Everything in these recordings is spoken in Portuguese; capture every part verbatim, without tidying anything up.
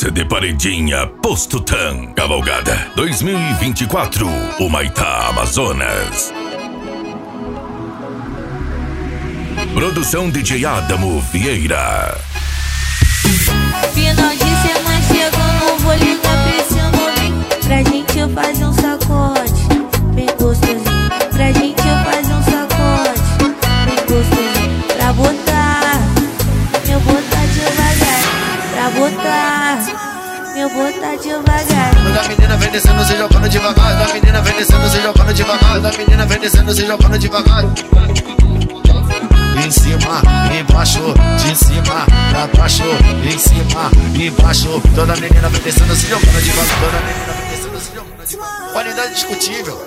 C D Paredinha Posto Tan Cavalgada dois mil e vinte e quatro, Humaitá, Amazonas. Produção D J Adamo Vieira. Final de semana chegando, vou ligar pra esse novinho pra gente eu fazer um sacode bem gostosinho. Pra gente eu fazer um sacode bem gostosinho. Pra botar, meu botar devagar. Pra botar, meu botar devagar. Quando a menina vem descendo, se jogando devagar. Da menina vem descendo, se jogando devagar. Da menina vem descendo, se jogando devagar. Em cima, embaixo, de cima pra baixo. Em cima, embaixo. Toda menina vem descendo, se jogando devagar. Toda menina vem descendo, se jogando devagar. Qualidade discutível.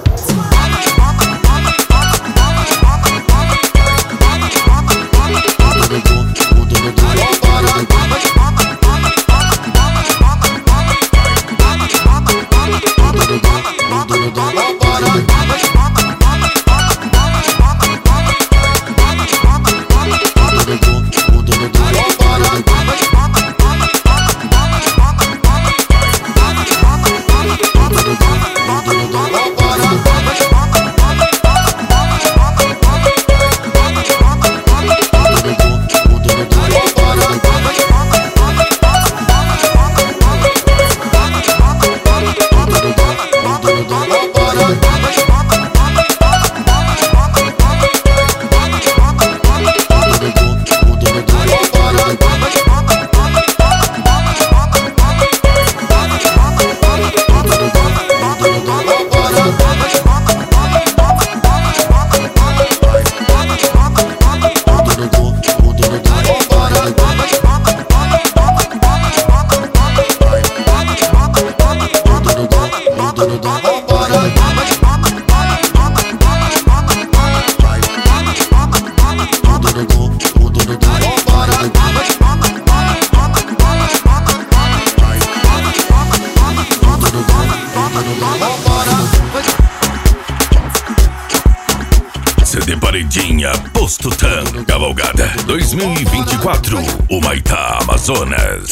C D Paredinha Posto Tan Cavalgada dois mil e vinte e quatro, Humaitá, Amazonas.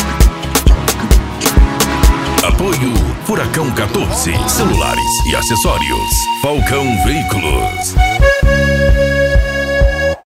Apoio Furacão quatorze, celulares e acessórios. Falcão Veículos.